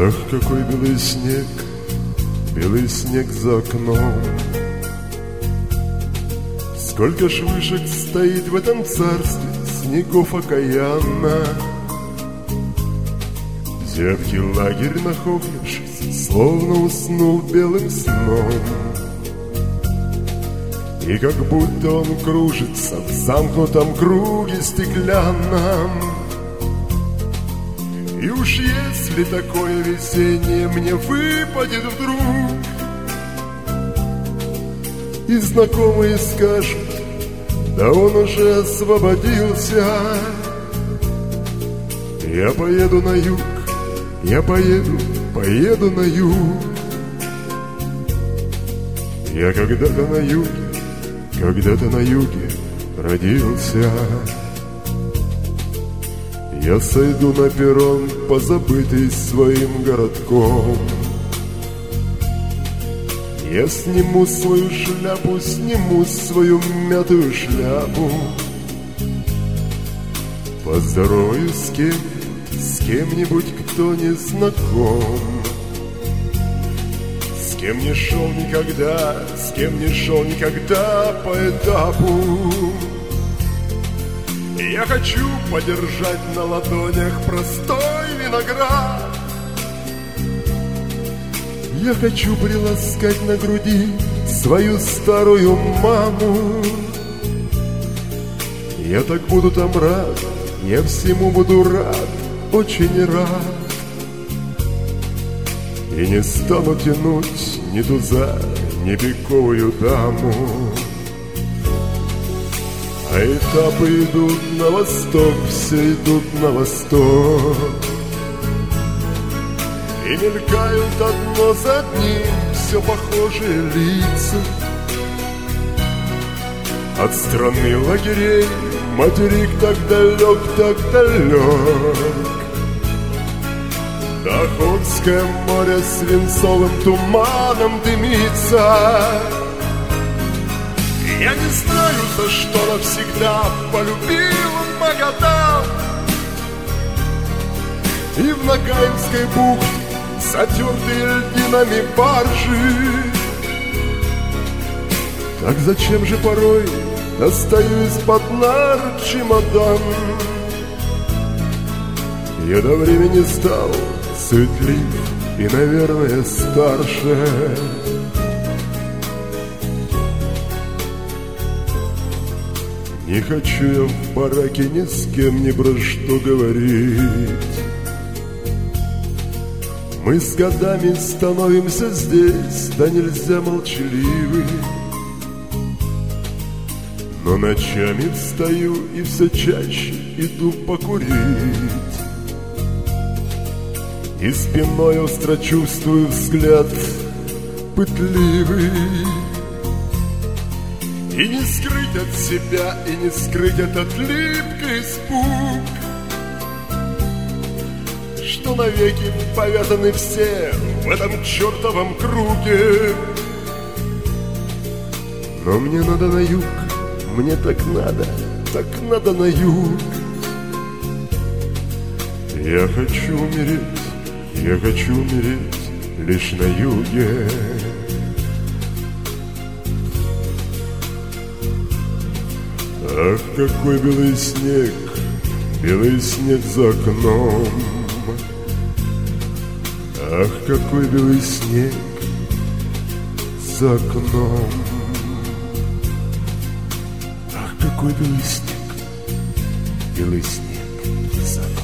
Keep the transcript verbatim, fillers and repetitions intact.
Ах, какой белый снег, белый снег за окном. Сколько ж вышек стоит в этом царстве снегов окаянно. Зябкий лагерь, нахохлившись, словно уснул белым сном. И как будто он кружится в замкнутом круге стеклянном. И уж если такое весеннее мне выпадет вдруг, и знакомые скажут: да он уже освободился, я поеду на юг, я поеду, поеду на юг. Я когда-то на юге, когда-то на юге родился. Я сойду на перрон, позабытый своим городком. Я сниму свою шляпу, сниму свою мятую шляпу. Поздороваюсь с кем-нибудь, с кем-нибудь, кто не знаком. С кем не шел никогда, с кем не шел никогда по этапу. Я хочу подержать на ладонях простой виноград. Я хочу приласкать на груди свою старую маму. Я так буду там рад, я всему буду рад, очень рад. И не стану тянуть ни туза, ни пиковую даму. А этапы идут на восток, все идут на восток. И мелькают одно за одним все похожие лица. От страны лагерей материк так далек, так далек. Да Охотское море свинцовым туманом дымится. Я не знаю, за что навсегда полюбил Магадан. И в Ногайской бухте затертые льдинами баржи. Так зачем же порой достаю из-под нар чемодан? Я до времени стал суетлив и, наверное, старше. Не хочу я в бараке ни с кем ни про что говорить. Мы с годами становимся здесь, да нельзя молчаливы. Но ночами встаю и все чаще иду покурить. И спиной остро чувствую взгляд пытливый. И не скрыть от себя, и не скрыть этот липкий испуг, что навеки повязаны все в этом чертовом круге. Но мне надо на юг, мне так надо, так надо на юг. Я хочу умереть, я хочу умереть лишь на юге. Ах, какой белый снег, белый снег за окном. Ах, какой белый снег за окном. Ах, какой белый снег, белый снег за окном.